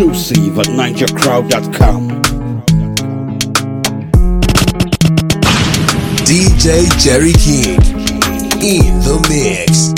Exclusive at NigerCrowd.com. DJ Jerry King in the mix.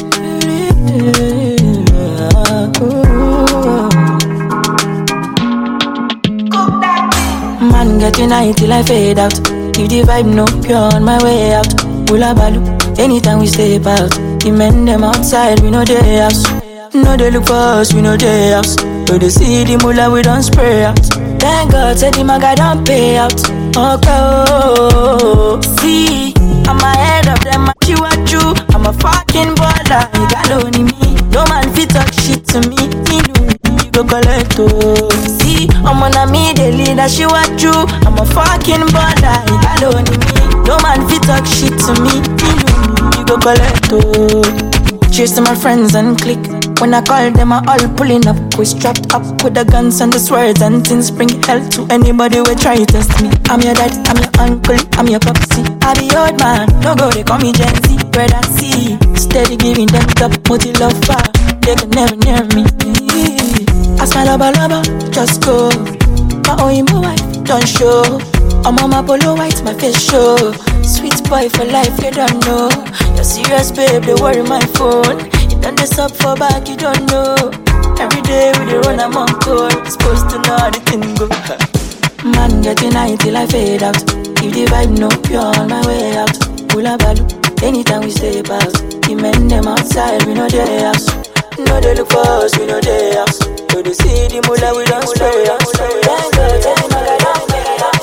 Man getting high till I fade out. If the vibe no pure on my way out. Hula balu, anytime we step out. The men them outside, we know they house. No they look for us, we know they house. So they see the mula, we don't spray out. Thank God, said the maga don't pay out. Okay, oh. See, I'm ahead of them, you are true. I'm a fucking baller, you got only me. No man fit talk shit to me. You go collect, oh. See, I'm on a me, the leader, she was true. I'm a fucking baller, you got only me. No man fit talk shit to me. You go collect, oh. Cheers to my friends and click. When I call them, I all pulling up. We strapped up with the guns and the swords and things. Bring hell to anybody who try to test me. I'm your dad, I'm your uncle, I'm your popsy. I be old man, no go, they call me Gen Z. Bread and see, steady giving them top, multi love fire. They can never near me. Ask my lover, just go. My Oimo wife, don't show. I'm on my polo white, my face show. Sweet boy for life, you don't know. You're serious, babe, they worry my phone. You done this up for back, you don't know. Every day with the run, I'm on call. Supposed to know how the thing go. Man getting high till I fade out. If the vibe no pure on my way out. Hula balu, anytime we step out. The men them outside, we know they house. No they look for us, we know they house. So they see the mula, we don't spray out. Thank God, tell them I don't pay out.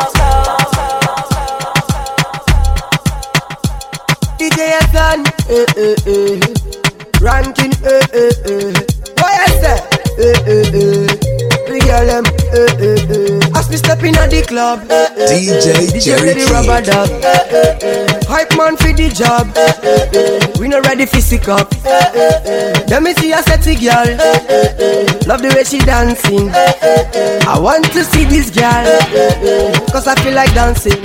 DJ Hassan, ranking, what I say, big girl them, as me step in at the club, DJ Jerry the rubber dub, hype man for the job, we not ready for sick up. Let me see a sexy girl, love the way she dancing. I want to see this girl, cause I feel like dancing.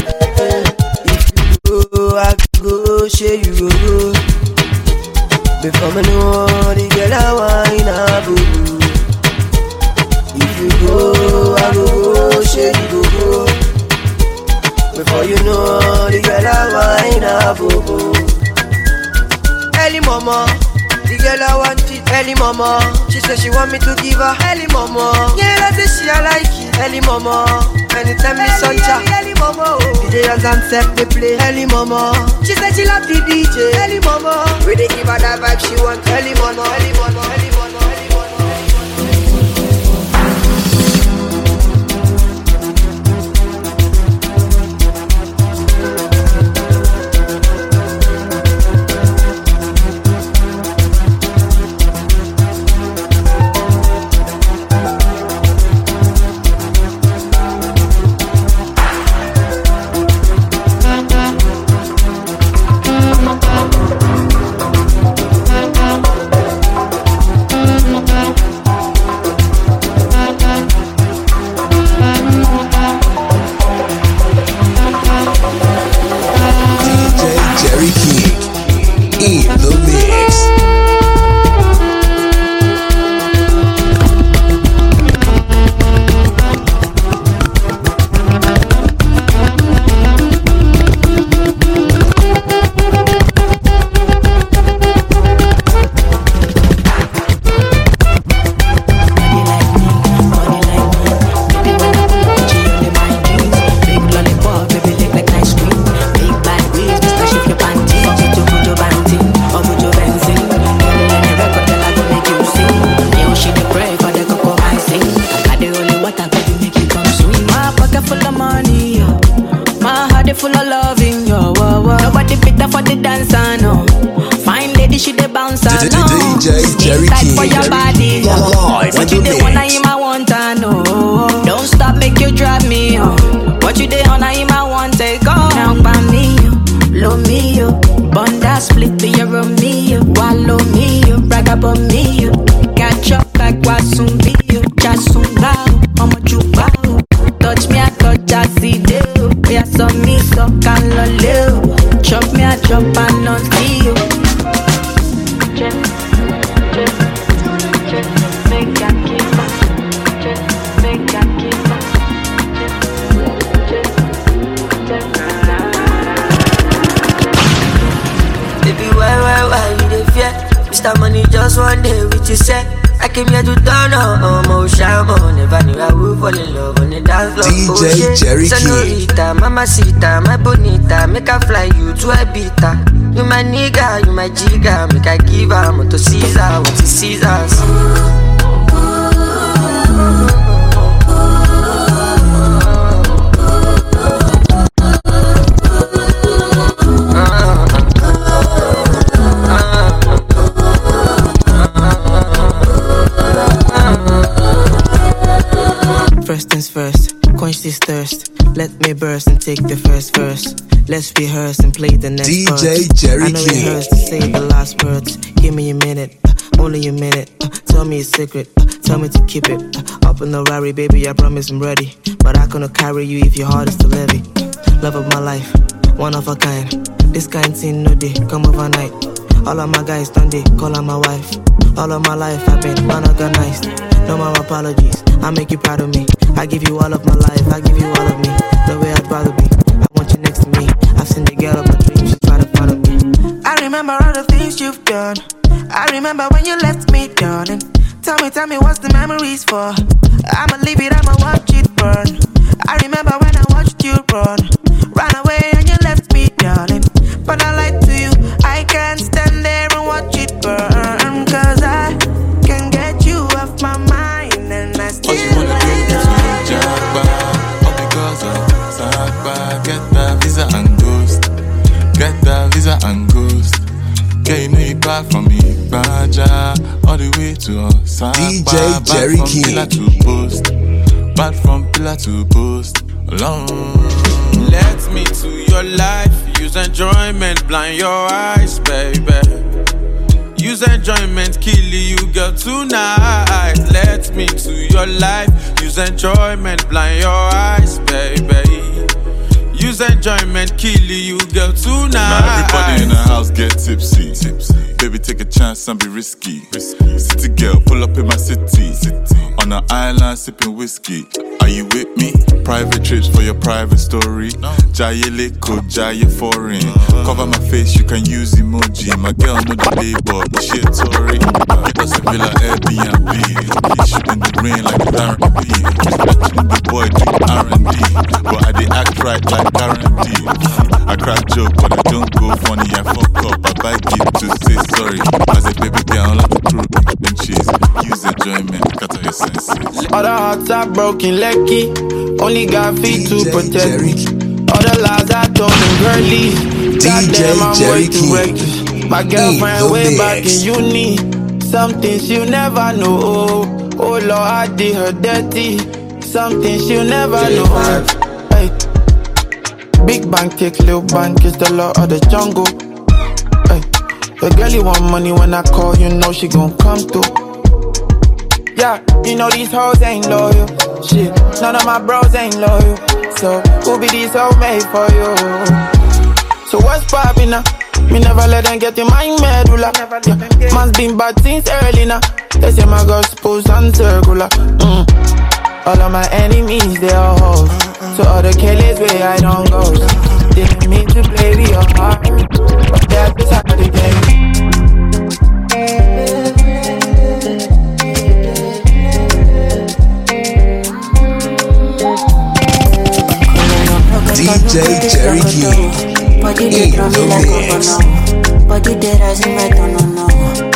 I go, share you go. Before me know the girl I wine a boo. If you go, I go, share you go. Before you know the girl I wine a boo. Early mama, the girl I want it. Early mama, she said she want me to give her. Early mama, yeah, I say she I like it. Early mama, anytime me sunshine. Early mama, DJ and set the play. Early mama, she said she love the DJ. Early mama, we dey give her that vibe she want. Early mama, early mama, early mama, early mama. DJ Jerry King for your body. What you dey wanna him I want to know. Don't stop, make you drive me on. What you dey wanna him I want take on. Now by me, lo me, Bonda split the year of me, wallow me, brag about me, catch up like Wasumbi, Chasumbao, I'ma chupao. Touch me, I touch, I see you. Yeah, so me, so can loleo. Chop me, I chop, I not see you. Just make I keep Baby, why you dey fear? Mr. Money just one day with you set. I came here to turn on motion. Never knew I would fall in love on the dance floor. DJ Jerry King. Senorita, mamacita, my bonita. Make I fly you to Ibiza. You my nigga, you my jigga. Make I give her to Caesar, what is Caesar's. First things first, quench this thirst. Let me burst and take the first verse. Let's rehearse and play the next DJ part. Jerry I know King. rehearse to say the last words. Give me a minute, only a minute. Tell me a secret, tell me to keep it. Up in the Rari, baby, I promise I'm ready. But I couldn't carry you if your heart is too heavy. Love of my life, one of a kind. This kind thing no day, come overnight. All of my guys done they call on my wife. All of my life I've been unorganized. No more apologies, I make you proud of me. I give you all of my life, I give you all of me. The way I'd rather be, I want you next to me. I've seen the girl of my dreams, she's right in front of me. I remember all the things you've done. I remember when you left me down. And tell me what's the memories for. I'ma leave it, I'ma watch it burn. I remember when I watched you run away and you left me down. But I lied to you, I can't stand there and watch it burn. Cause I can get you off my mind and I still like you. Get that visa and ghost. Get that visa and ghost. Get you know you back from me, Baja, all the way to Osaka. DJ Jerry King. Bad from pillar to post. Alone. Let me to your life. Use enjoyment, blind your eyes, baby. Use enjoyment, kill you, girl, tonight. Let me to your life. Use enjoyment, blind your eyes, baby. Use enjoyment, kill you, girl, tonight. Now everybody in the house get tipsy. Baby, take a chance and be risky. City girl, pull up in my city. On an island, sipping whiskey. Are you with me? Private trips for your private story. Jaye Leko, Jaye Foreign. Cover my face, you can use emoji. My girl know the label, the shit Tory. That's a villa Airbnb. Shooting the rain like Darren B. Watching the boy do R&D. But I dey act right like guarantee. I crack joke, but I don't go funny. I fuck up, I buy gift to say sorry. As a baby girl, I like to throw and cheese. Use enjoyment, cut out your senses. All the hearts are broken, Lecky. Only got feet to protect me. All the lies I told them, girlie. Goddamn, I'm way too reckless. My girlfriend way back in uni. Some things you never know. Oh Lord, I did her dirty. Some things you never know. Hey. Big bank take little bank is the law of the jungle. Hey. The girl you want money when I call, you know she gon' come through. Yeah, you know these hoes ain't loyal. Shit, none of my bros ain't loyal. So who be these hoes made for you? So what's poppin' now? Me never let them get in my medulla. Yeah. Man's been bad since early now. They say my gospel's uncircular. All of my enemies, they are hoes. So all the killers where I don't go. Didn't mean to play with your heart, but that's the side of the game. DJ Jerry King. Body they draw me like Obama. Body they rising my tone, no.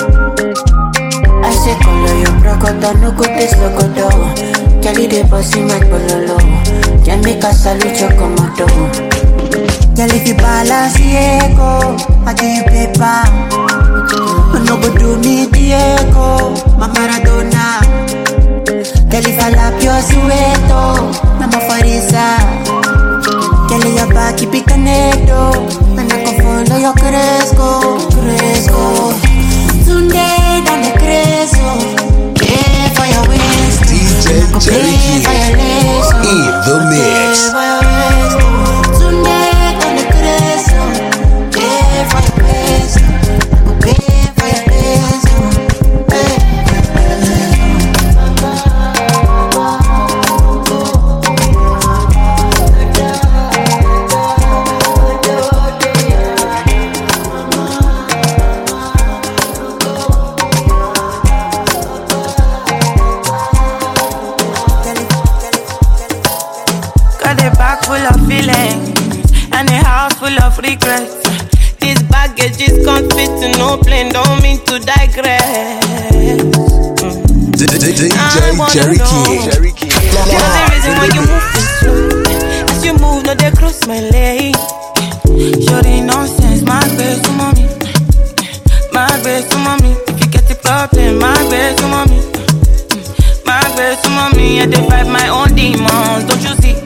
I say color your brocota, no go taste locodo. Kelly they bossy my pololo. Can make a salute your commando. Girl if you balance Diego, I give you paper. No go do me Diego, my Maradona. Girl if I lap your sueto, Mama Farisa. Girl, your back, keep it connected. And I can follow your Cresco. Today, down the Cresco. Yeah, for your waist. DJ Jerry King in the mix. Today, down the Cresco. Yeah, for your waist. Yeah, for your waist. not fit to no plane, don't mean to digress. DJ Jerry King. You're the reason why you move so slow. As you move, no, they cross my leg. Shorty nonsense, my best to mommy. My best to mommy. If you get the problem, my best to mommy. My best to mommy. I fight my own demons, don't you see?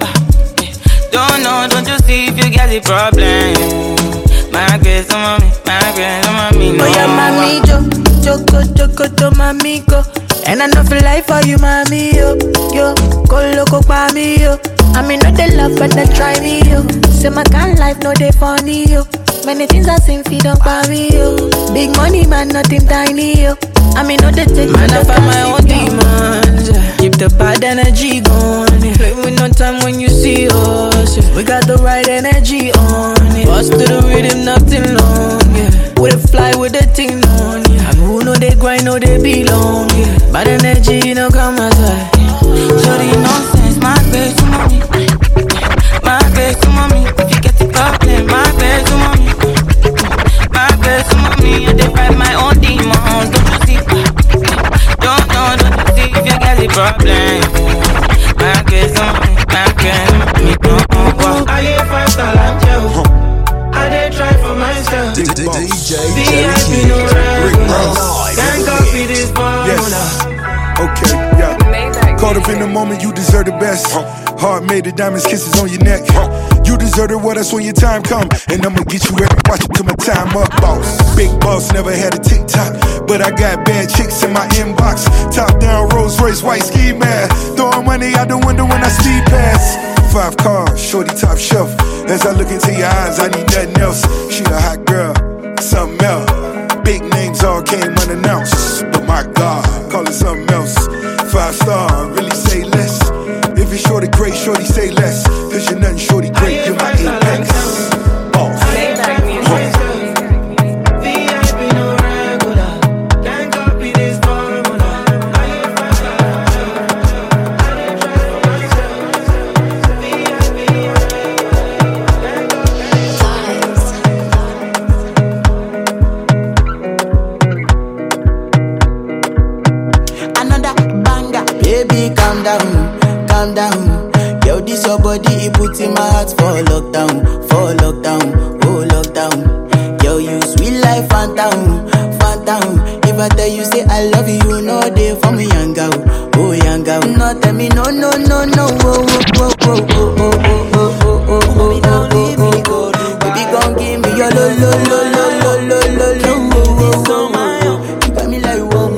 Don't you see if you get the problem? My best to mommy, my best to mommy. No. Oh yeah, mami, Choco, mami, go. And I know for life for you, mami, yo. Go loco pa me, yo. I mean, not they love, but they try me, yo. Say my kind life, no they funny, yo. Many things I seen, feed up by me, yo. Big money, man, nothing tiny, yo. I mean, not they take man, I fight my own demons. Keep the bad energy going. Play with no time when you see us. We got the right energy on. Bust to the rhythm, nothing long. With a fly with the thing on. And who know they grind, know they belong. Bad energy, no come outside. Shorty nonsense, my best to mommy. My best to mommy. If you get the problem, my best to mommy. My best to mommy. I fight my own demons, don't you see? Don't you see if you get the problem. My best to mommy, my best to mommy. I get $5 like you. I did try for myself. DJ Jerry King. Can't copy this formula. Okay, yeah. Caught up in the moment, you deserve the best. Heart made of diamonds, kisses on your neck. You deserve it, well, that's when your time come. And I'ma get you every watch it till my time up, boss. Big boss, never had a TikTok, but I got bad chicks in my inbox. Top down, Rolls Royce, white ski mask. Throwing money out the window when I speed past. 5 cars, shorty top shelf. As I look into your eyes, I need nothing else. She a hot girl, something else. Big names all came unannounced, but my God, call it something else. 5-star, really say less. If it's shorty great, shorty say less. Cause you're nothing shorty great, you're my apex. Boss. Calm down. Yo, this your body, it puts in my heart for lockdown, oh lockdown. Yo, you sweet life, phantom. If I tell you say I love you, you know they for me, young girl, oh young girl. No, tell me no, oh, baby, gon' give me your lo. You got me like whoa.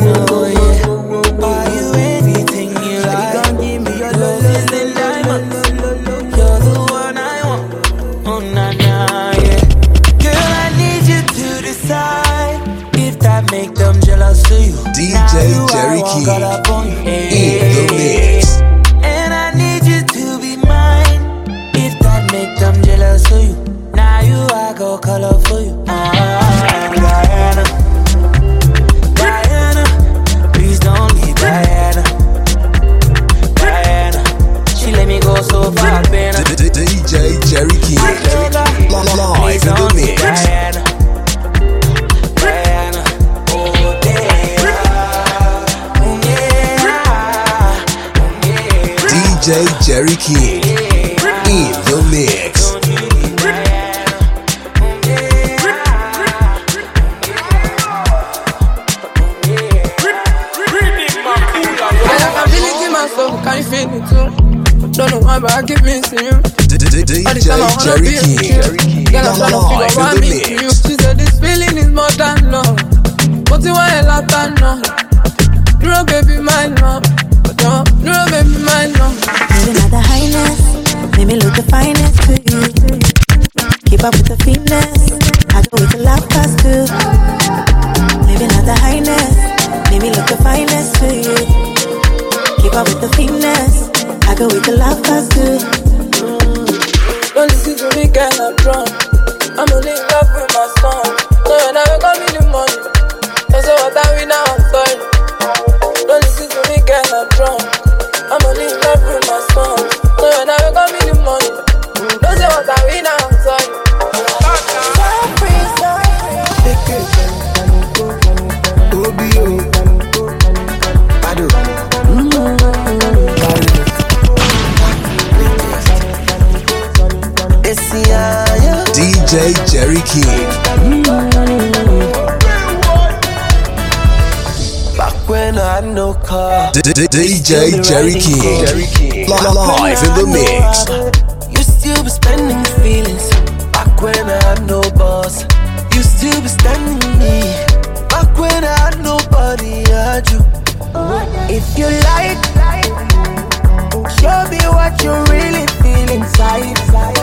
DJ Jerry King in the mix. And I need you to be mine. If that make them jealous of you, now you I go color for you. Diana, please don't leave Diana. She let me go so far, better. DJ Jerry King live in the mix. DJ Jerry King in the mix. I feel it in my soul, can you feel it too? Don't know why, but I keep missing you. DJ Jerry King Girl, I'm trying to figure out me to you. She said this feeling is more than love, but you want a lot of love. You're baby, my love. No, baby, my love. Maybe not the highness, maybe look the finest to you. Keep up with the finesse, I go with the love past too. Maybe not the highness, maybe look the finest to you. Keep up with the finesse, I go with the love past too. Don't listen to me, girl, I'm drunk. I'm only in love with my song. So when I wake up in the morning, I say what are we now, I'm sorry. Don't listen to me, girl, I'm drunk. I'm only in love with my song. So when I wake up in the morning, don't say what are we now, I'm sorry. be you. Bado. DJ Jerry King. Back when I had no car. DJ Jerry King. Live in the mix. You still be spending feelings. Back when I had no boss. You still be standing me. Back when I had nobody, I had you. If you like, show me what you really feel inside.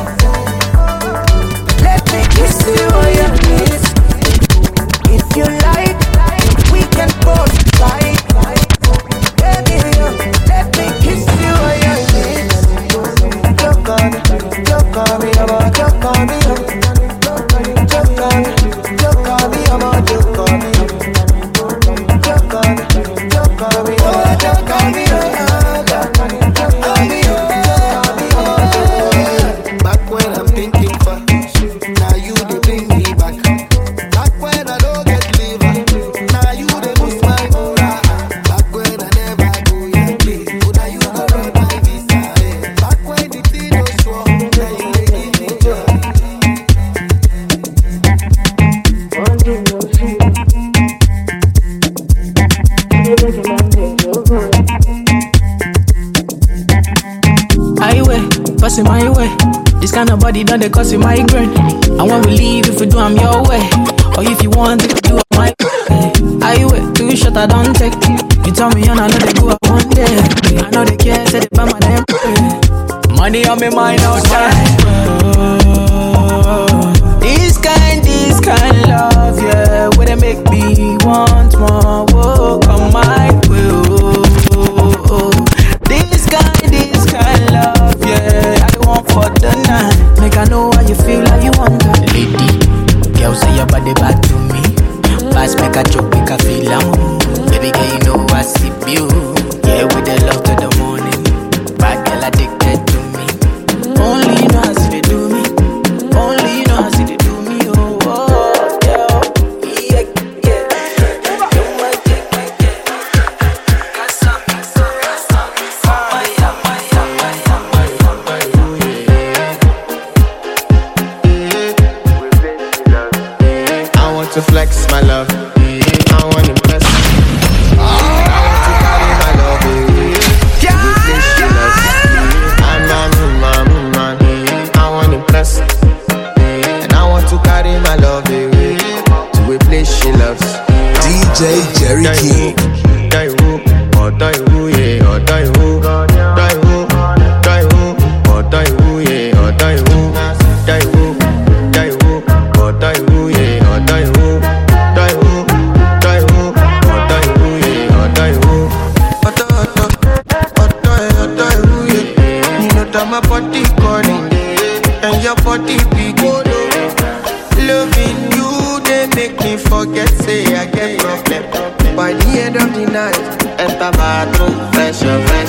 Let me kiss you on your lips. If you like, we can both fight. Baby, let me kiss you on your lips. Joke on me, I'm a joke on me. Joke on me, I'm a joke on me. Joke on me, oh, joke on me, back when I'm thinking for now you they bring me back. Back when I don't get liver, now you they boost my moral. Back when I never go Yankee, now you go run my visa. Back when the thing was strong, now you they give me joy. Highway, passing my way. This kind of body done they cause you migraine. And when we leave, if we do, I'm your way. Or if you want it, do it my way. Highway, 2 shot I don't take. You tell me and I know they go up one day. I know they care, say they buy my damn pay. Money on me mind outside. This kind love, yeah. Where they make me want more. Whoa, come my way. This kind love, yeah. I want for the night. Make I know how you feel, how you want that. Lady, girl say your body back to me. Pass make a joke, make a feel baby girl, you know I see you. Yeah, with the love to the morning. Bad girl addicted to me. Only you know how they do me. Only you know how they do me. Oh, yeah, yeah. I want to flex my love. I want to impress. I want to carry my love. I want to impress. And I want to carry my love to a place she loves. DJ Jerry King. My body calling and your body big. Loving you, they make me forget. Say I get problem. By the end of the night, enter my room, fresh.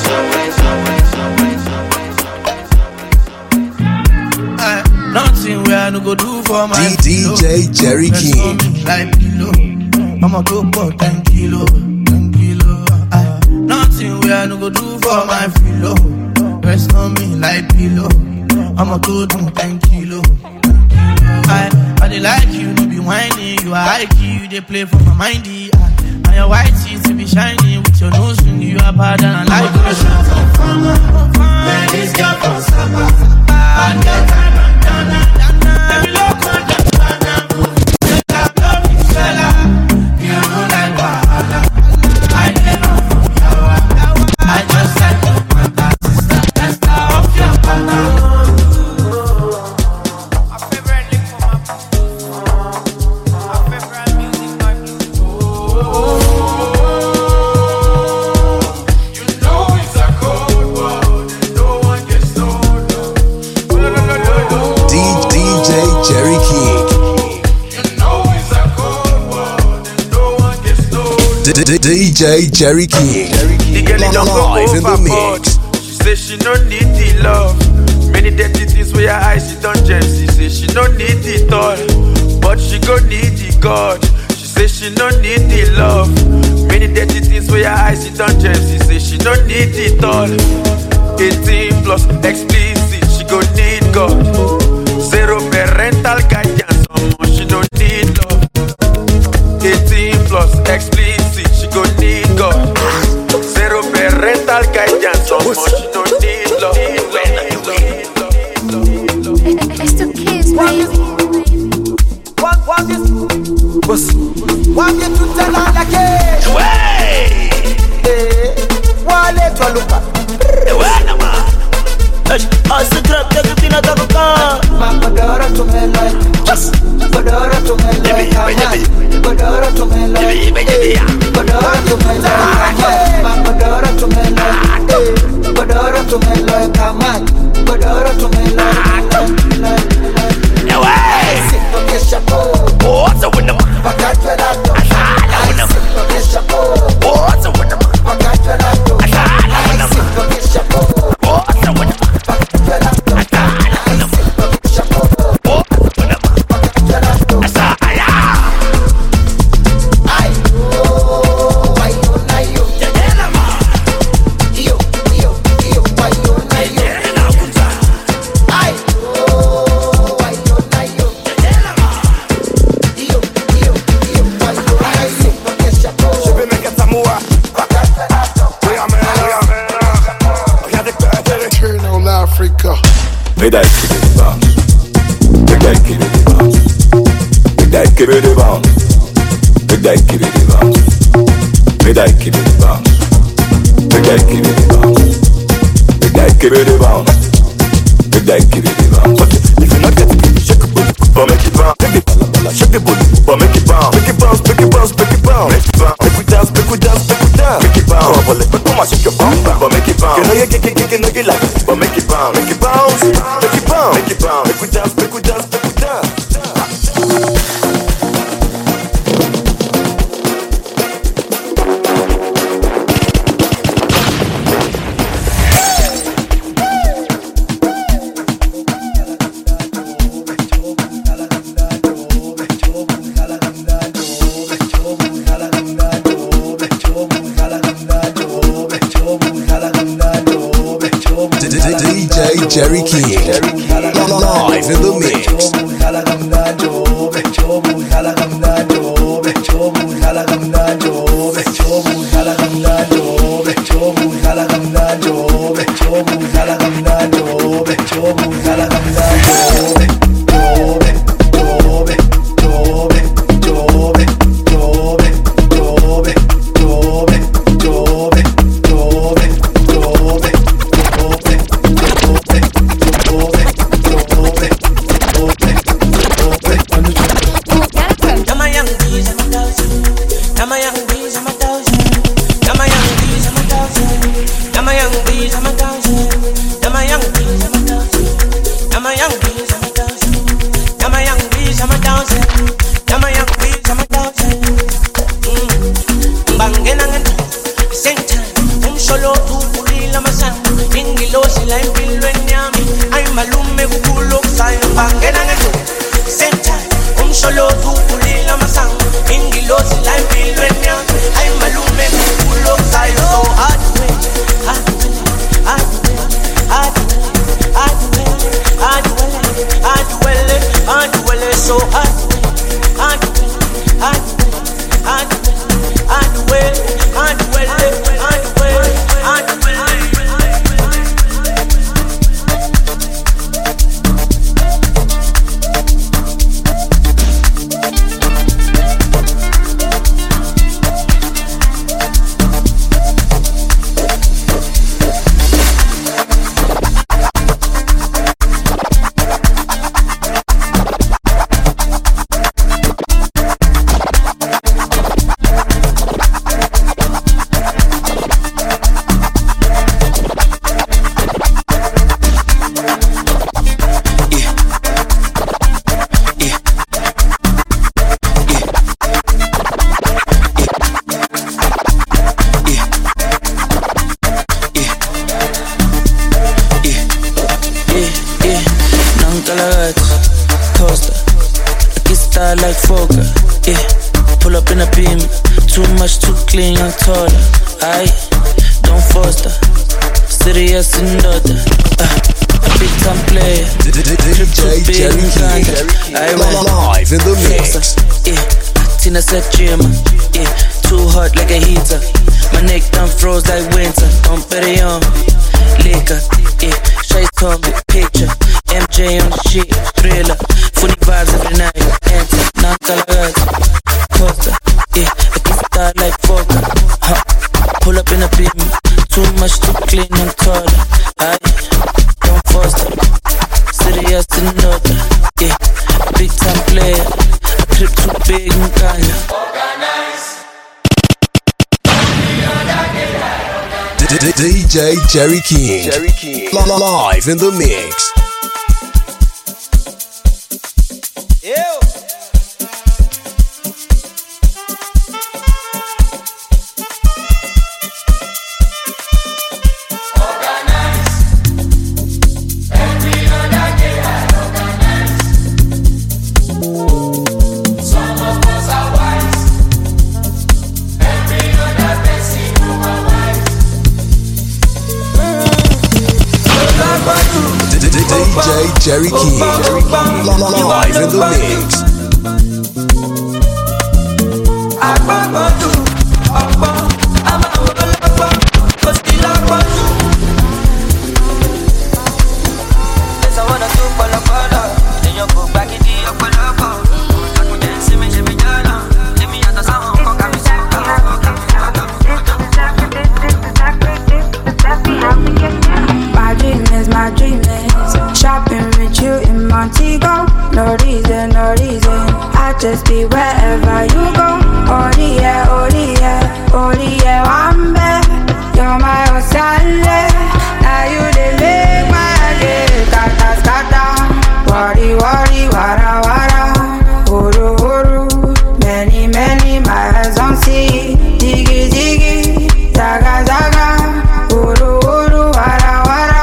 Nothing where I no go do for my DJ Jerry King. Like pillow, I'ma go for 10 kilo. Nothing where I no go do for my filo. Rest on me like pillow. I'ma go do 10 kilo. I dey like you, no be whiny. You are high key, you dey play for my mindy. And your white teeth to be shiny with your nose ring. You are bad and I like you. Man, this girl from Saba. And get time and dana. Baby, look on the banana. Make I love you, fella. You know like wahala. I get on from Yawa. I just like your mother. Sister, off your partner. DJ Jerry King. The girl don't go Live in the overboard. mix. She say she no need the love. Many dirty things with her eyes she don't jam. She say she no need it all, but she go need the God. She say say she no need the love. Many dirty things where your eyes sit on James. She say she no need it all. 18 plus explicit, she go need God. Zero parental guidance, she no need love. 18 plus explicit, she go need God. Zero parental guidance, she no need love. It's the kids, baby. Want you to tell her the case. Wale to look at. As the trap take a pin at the car. Madara to me like. Madara to me like. Madara to me like. Madara to me like. Madara to me like. Madara to me like. Madara to me like. What's up with them? What's up with them? Make that kitty bounce. Make that kitty bounce. Make that kitty bounce. Make that kitty bounce. Make that kitty bounce. Make that kitty bounce. Make that kitty bounce. Make that kitty bounce. If you not get it, shake it, but make it bounce. Make it bounce. Shake it, but make it bounce. Make it bounce. Make it bounce. Make it bounce. Make it bounce. Make we dance. Make we dance. Make we dance. Make it bounce. Come on, let me come on, shake your bounce, but make it bounce. You know you kick, know you like it, but make it bounce. Make it bounce. Make it bounce. Make it bounce. Make we dance. Make we dance. Make we dance. DJ Jerry King, live in the mix. much, too clean, young taller. Aye, don't foster. Serious and daughter. A big time player. DJ Jerry King. Live in the mix. Yeah, Tina said Jimma. Yeah, too hot like a heater. My neck done froze like winter. I'm better young. Liquor. Yeah, Shay told me picture. MJ on the shit. Thriller. Funny vibes every night. Enter. Non-colored. Coaster. Yeah, I can start like Fokker. Pull up in a beam. Too much, too clean and taller. Aye, don't foster. Serious and daughter. Yeah, big time player. A trip too big and Kanye. DJ Jerry King. Live in the mix. DJ Jerry King. Live in the mix. My dream is shopping with you in Montego. No reason, I just be wherever you go. Oh yeah, I'm back. You're my Osale. Now you the make my day. Kata, worry, wara. Uru, many, my eyes on see. Diggy, zaga, uru, wara.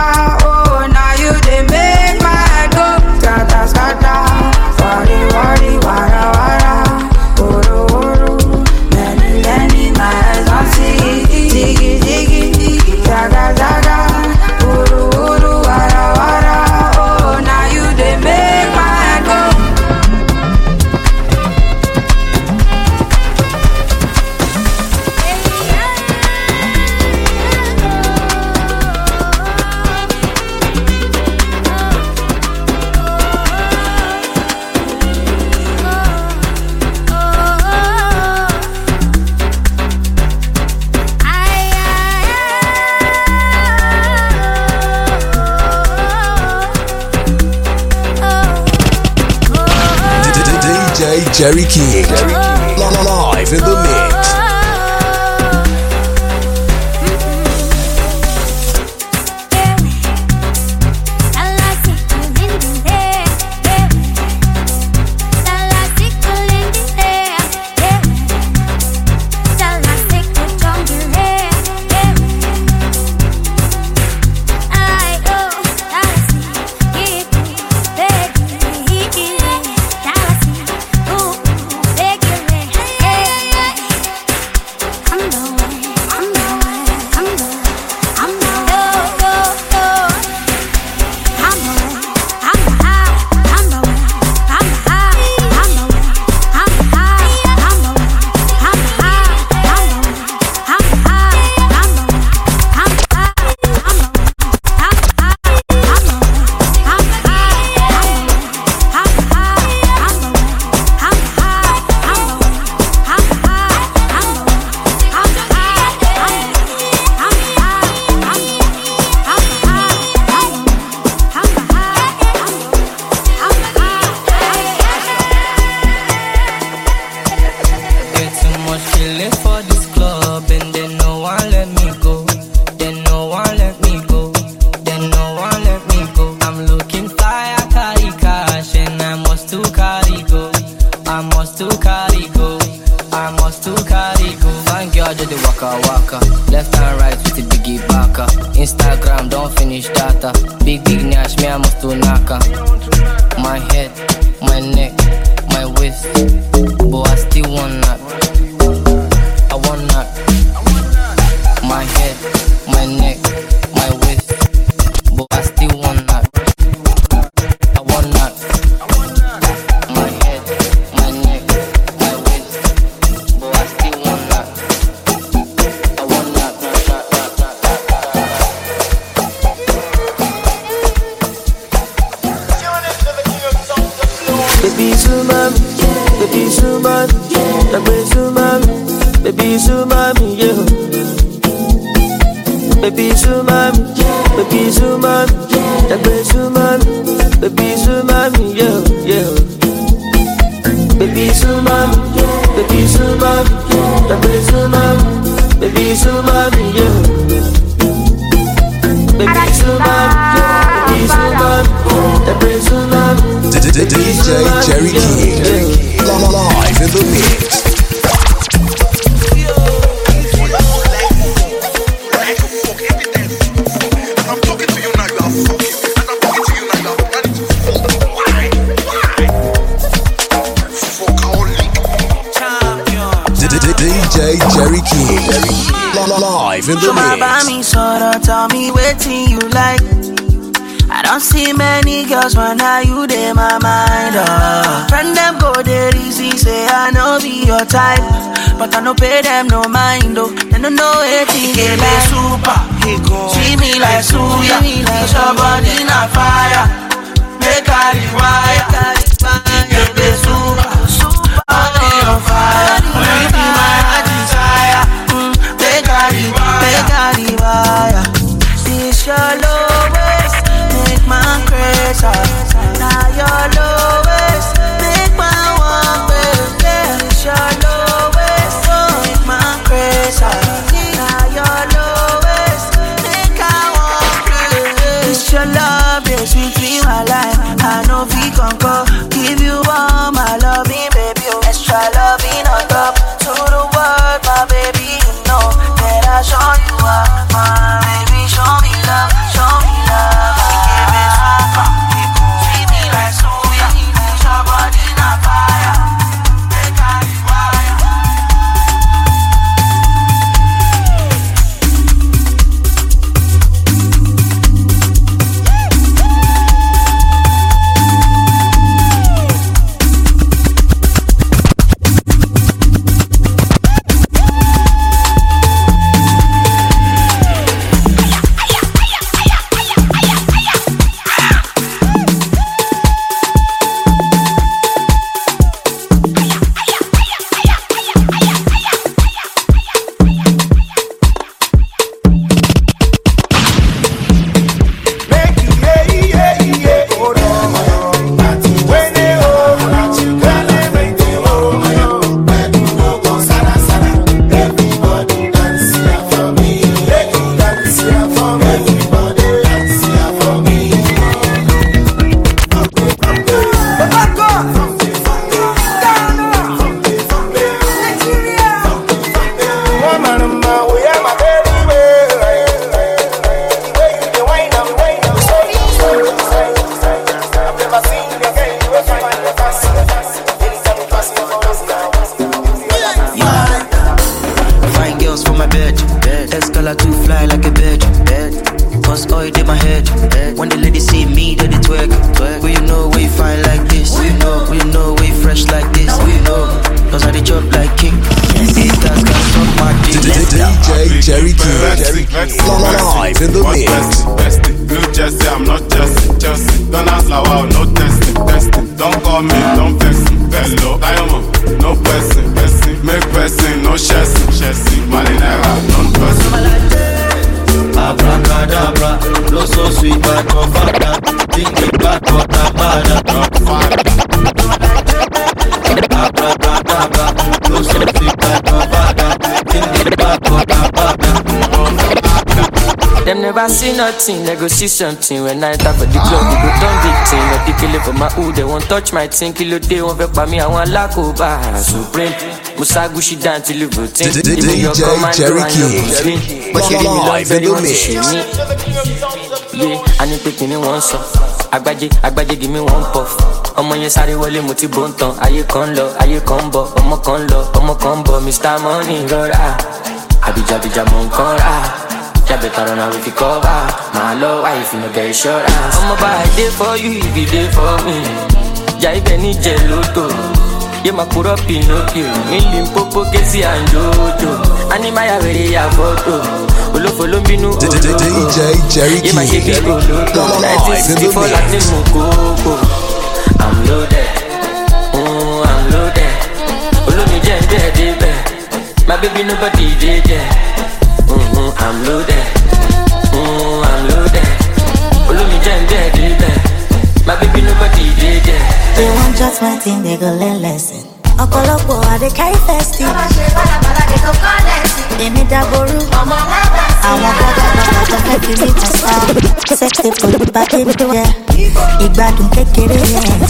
Jerry King. Live in the mix. Left and right with the biggie baka. Instagram don't finish data. Big nash, me I must do naka. My head, my neck, my waist, but I still want that. I want baby sumami, yeah. Baby sumami, baby sumami, baby sumami, baby sumami, yeah, yeah. Baby sumami, baby sumami, baby sumami, baby sumami, yeah. Baby sumami, baby sumami, baby sumami. DJ Jerry King, live in the mix. DJ Jerry King, live in the mix. Tell me waiting you like. I don't see many girls, but now you dey my mind. Friend them go there easy, say I know be your type, but I no pay them no mind. Oh, they don't know anything. Give me super, treat me like suya. Cause your body not fire, make I rewire. Give me super, body on fire. You be my desire, make I rewire. This your lowest, make my crazy. Now your lowest, make my one baby. This your lowest, make my crazy. Now your lowest, make I one crazy. This your love, they sweet me my life. I know we can go give you all my loving, baby. Extra loving on top to the world, my baby. You know that I show you up, my baby. Show me love, show me love. Give me super, treat me like suya. Your body not fire, make I rewire. Never see nothing, they go see something. When I enter for the club, they go turn victim. But they kill it for my hood, they won't touch my thing. Kilo day, won't vex by me, I want lack over. Supreme, Musagushi down till you voting. DJ Jerry King, but she really love very much to mix. me. Yeah, I need to take me one song. Agbaje, give me one puff. Ọmọ yẹn sáré wọlé mo ti bó ń tan. Ayé kan lọ, ayé kan bọ̀. Ọmọ kan bọ̀. Mr. Money rọra. Àbíjà mọ̀ nǹkan rà. Yeah, better run out if you cover. My love, why if you no get insurance? I'm about a day for you, if you day for me. Yeah, if any gelato. Yeah, my put up Pinocchio. Million popo, Casey and Jojo. Anima, very a photo. Follow me, no. DJ Jerry King, live in the mix. I'm loaded. I'm loaded. My baby nobody did yeah. I'm loaded. I'm loaded. Follow me jam there. My baby nobody did yeah. They want just my thing, they go learn lesson. Okolopo, I dey carry festive. They need that boru. I want to help you meet my star. Sexy food, back in the yeah. Igbadun kekere yeah.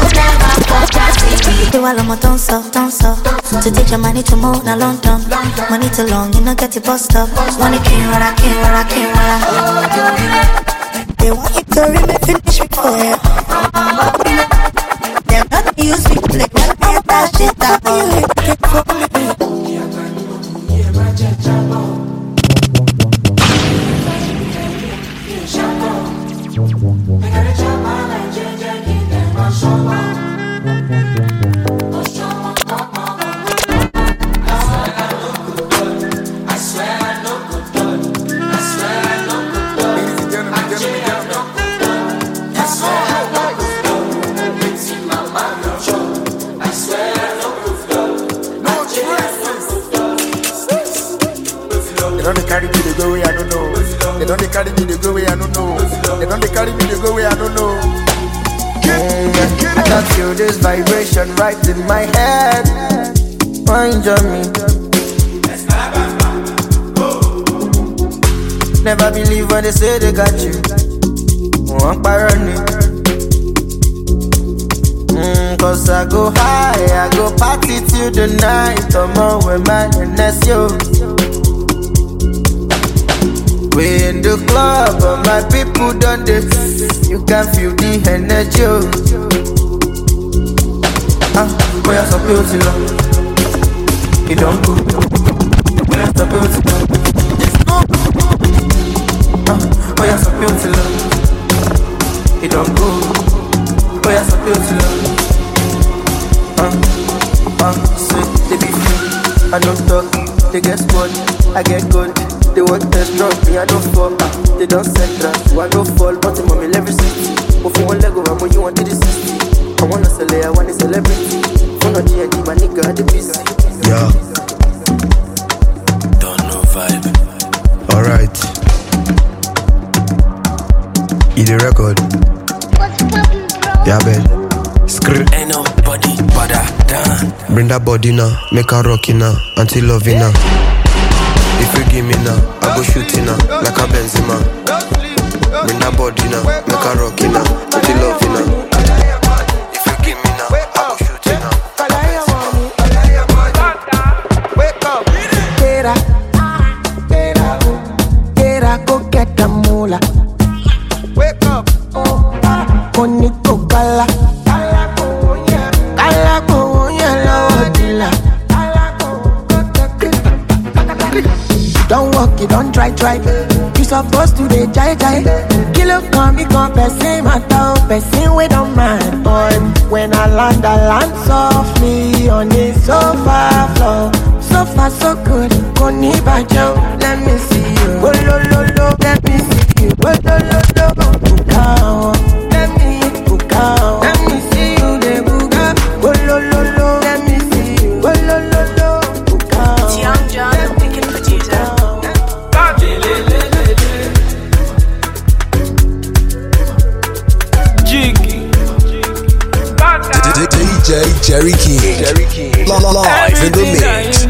You all on don't so. To take your money to move na London. Money too long, you know get it bust up. Money can't run. They want you to really finish before you. They're not use me like that shit that you hit for me. Carry me the go way I don't know. They don't carry me the go way I don't know. They don't carry me the go way I don't know. I can feel this vibration right in my head. Mind me. Never believe when they say they got you. One parony. Cause I go high, I go party till the night. I'm on with my NSO. We in the club, but my people done this. You can feel the energy. Boy, I stop you till you don't go. Boy, I stop you till boy, I stop you till you don't go. Boy, I stop you till say they be free. I don't talk, they get squad, I get good. They want test drop me, I don't fall. They don't set trap, so I don't fall. But the mommy every city. But for one leg over, but you want to the 60. I wanna sell it, I want a celebrity. For no G&G, my nigga, the PC. Yeah. Don't know vibe. Alright. Eat the record. Yeah, man. Script. Ain't nobody but I done. Bring that body now, make her rocky now, until loving now. If you give me now, I go shooting now, like a Benzema. Bring that body now, make her rocky now, until loving now. If you give me now, I go shooting now. Wake up, Kera, go get the moolah. Wake up, Koniko Kala. Don't walk, you don't try. You supposed to be jai. Kilo come, person matter, person we don't mind, boy. When I land softly on the sofa floor. So far so good, Koni Bajo, let me see you. Oh lo, let me see you. Oh lo, bukao, let me see you, de buga. Oh lo, let me see you. Oh lo, bukao. It's Young John, the wicked producer. DJ Jerry King. Live in the mix.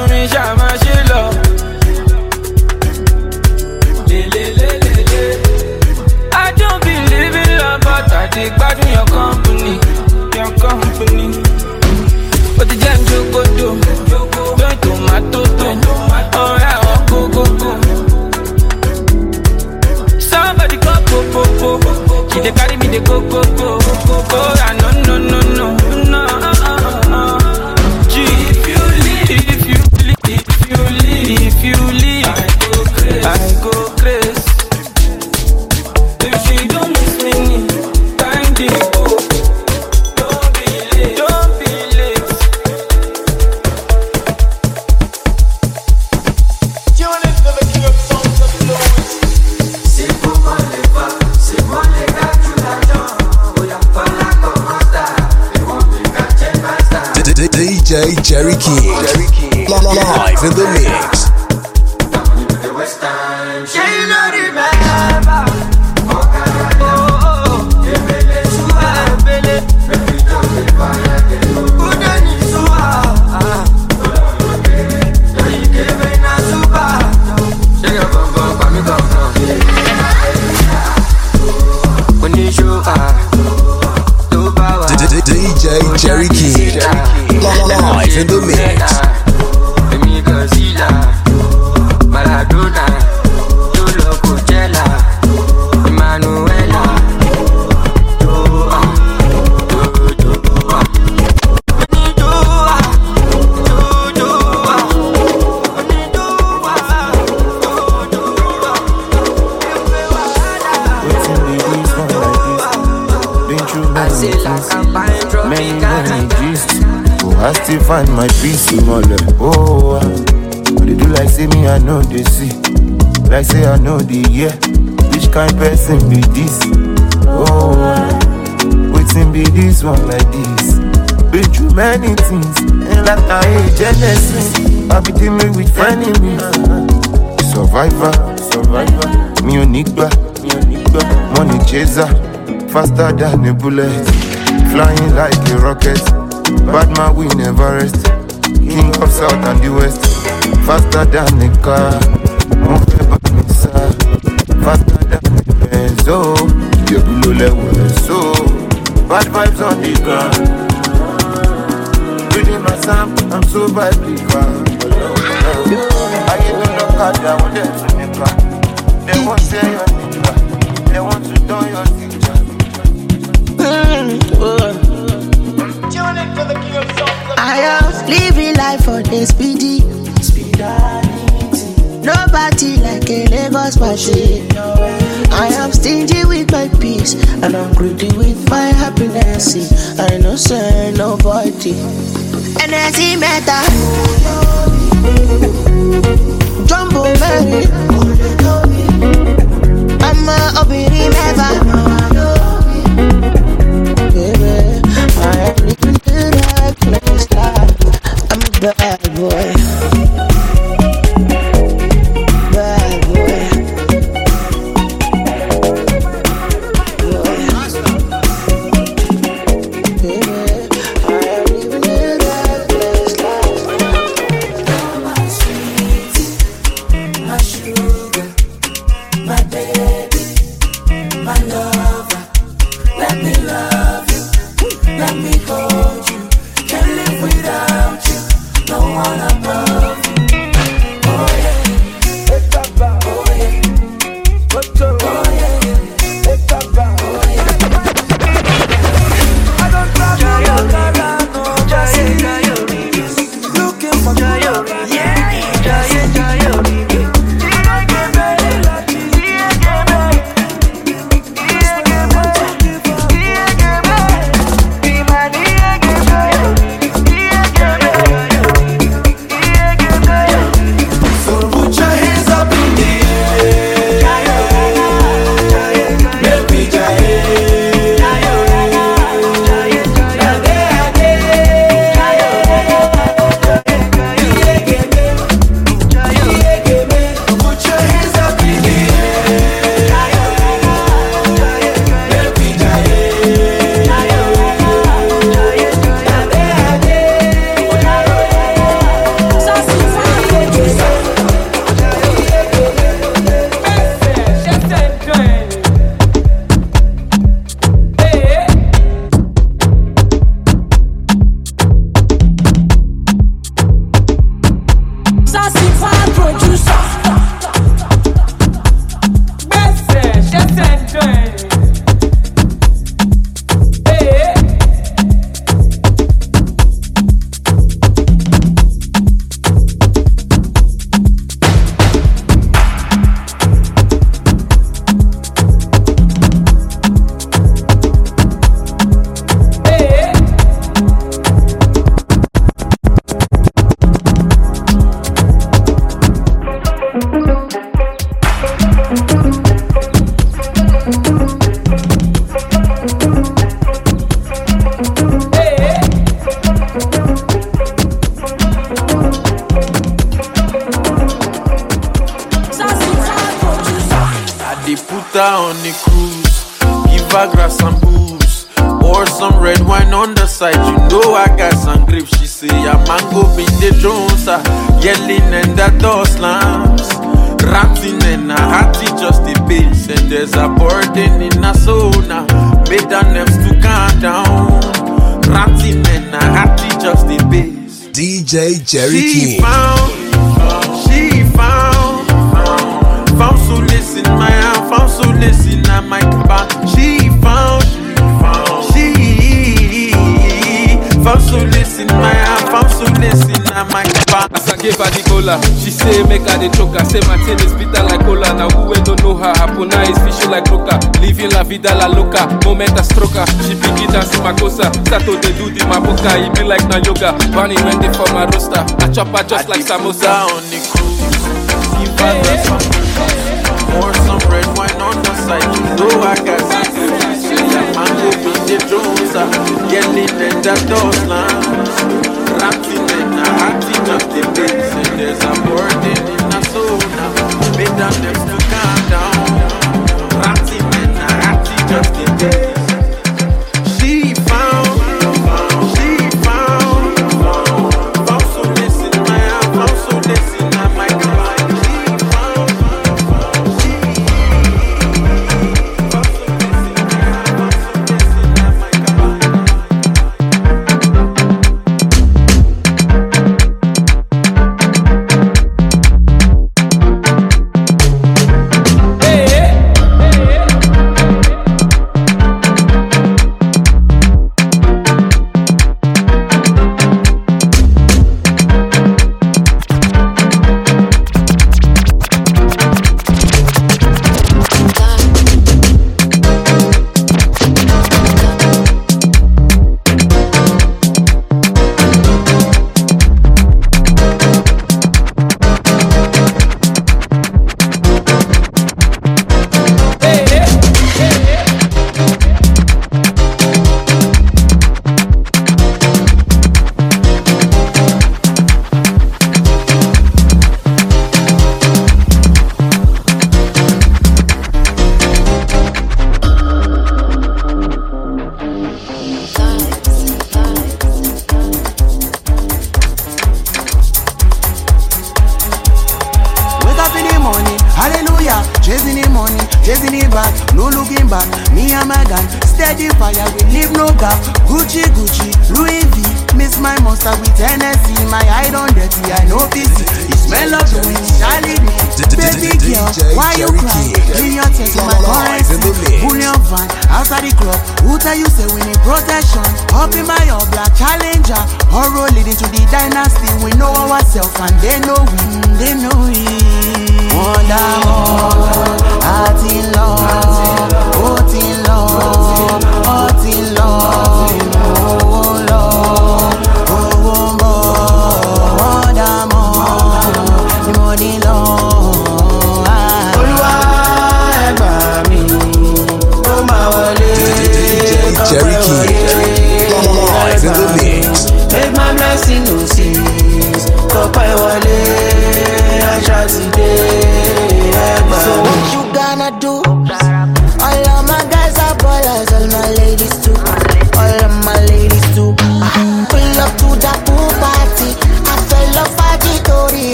I don't believe in love, but I take back in your company. But the jam you go do, don't tomato. Oh yeah, go. Somebody go. She dey carry me, they go. No. If you leave, I go crazy. If she don't miss me, time to go. Don't be late. DJ Jerry King. Live in the mix. DJ Jerry King, live in the mix. I still find my peace in my life. Oh, they do like say me, I know they see. Like say I know the year. Which kind person be this? Oh, waiting be this one like this. Been through many things, and like I hate Genesis. I be dealing with enemies. Survivor, me onigba, money chaser, faster than a bullet, flying like a rocket. Bad man we never rest. King of South and the West. Faster than a car. Faster than a Benz. Oh, you below level. So bad vibes on the ground. Reading my Sam, I'm so biblical. I get to look at that one there to nigga. They won't say your nigga. They want to know your teacher. I am living life for the speedy. Nobody like a Lagos machine. I am stingy with my peace, and I'm greedy with my happiness. I no say nobody. Energy matter. Jumbo Mary. I'm a obiri never. I am living the reckless life. I'm a bad boy. Bad boy. Baby, I am living the reckless life. My sweetie, my sugar, my baby, my lover. Let me love you. Let me hold you. Can't live without you. No one above you. Oh yeah. Oh yeah. Oh yeah. Oh yeah. I don't love you. No, just looking for you. her on the cruise. Give her grass and booze. Pour some red wine on the side. You know I got some grip. She say, yeah, mango bin the Jones. Yelling and the door slams. Ranting and a hearty just the base. And there's a burden in her soul now. Made her nerves to calm down. Ranting and a hearty just the base. DJ Jerry King. Found solace in my hand, found solace in my cabin. She found solace in my hand, found solace in my cabin. As I gave her the cola, she say make her the choker. Say my tail is bitter like cola. Now who don't know her? Hapuna is fishy like roca. Living la vida la loca, momenta stroker. She begin dancing my cosa. Start to do the maboka. It be like na yoga. Bunny ready for my roster. I chop her just like samosa. On the cruise, give her some pour some red wine on the side. You know I got some grapes. Mango bin the Jones. Yelling and the door slams. Rapping and a hearty just the base. And there's a burden in her soul now. Made her nerves to calm down. Rapping and a hearty just the base. She found solace in my hand, found solace in my cabin.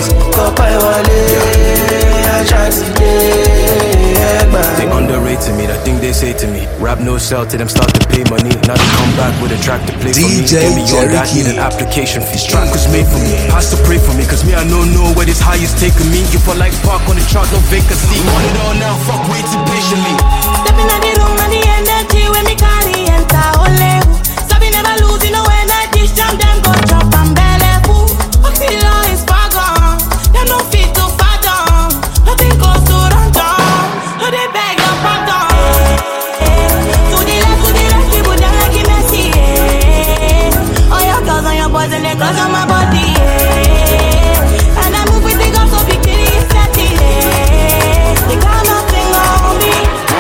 They underrated me, I think they say to me, rap no sell till them start to pay money. Now they come back with a track to play for me. DJ Get me on that, need an Jerry application fee. This track was made for me, has to pray for me, cause me I don't know where this high is taking me. You feel like park on the chart, no vacancy. Want it all now, fuck waiting patiently. Stepping in the room and the energy when me carry enter ole. So we never lose, you know when I dish jam them go chop and belly full. Until all is far gone, them no fit to fathom. Nothing goes to run down, no they beg your pardon. To the left, people them like it messy. All your girls and your boys and they cause on my body. And I move with the girls so big till it's setting. They got nothing on me.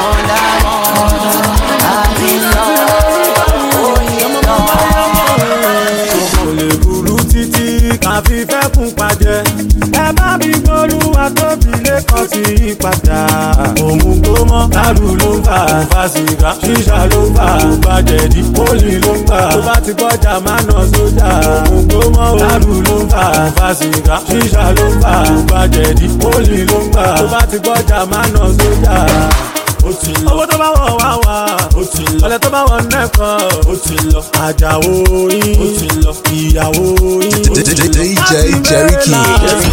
Fífẹ́ kún pàjẹ́ ẹ bá mi gbólúwa tóbi lẹ́kọ̀ọ́ sí ìpadà òun tó mọ́ lálù ló ń fà fásikà ṣíṣà ló ń fà bàjẹ́dì pólì ló ń fà tó bá ti gbọ́jà má nà sójà òun tó mọ́ lálù ló ń fà fásikà ṣíṣà ló ń fà bàjẹ́dì pólì ló ń fà tó bá ti gbọ́jà má nà sójà. Owó tó bá wọ̀ wá wá, ọ̀lẹ tó bá wọ̀ nẹ́kan, àjàwó yín, ìyàwó yín. DJ Jerry King.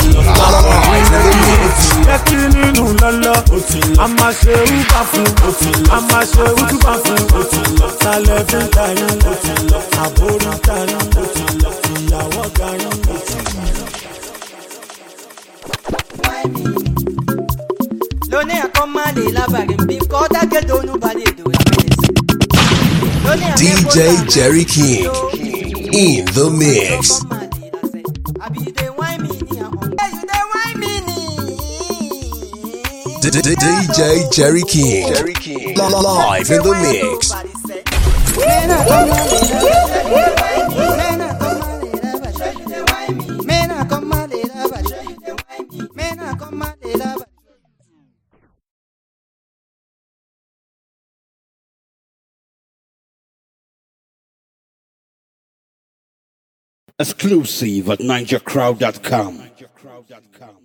Jẹ́ kí nínú lọ́lọ́, a máa ṣe úbà fún, a máa ṣe útúbà fún, sálẹ̀ fún tayín, àbórí tayín, ìyàwó tayín. Lone a commande la bague, bim koda ke do nu bade do la messe. DJ Jerry King in the mix. DJ Jerry King live in the mix. Exclusive at NigerCrowd.com.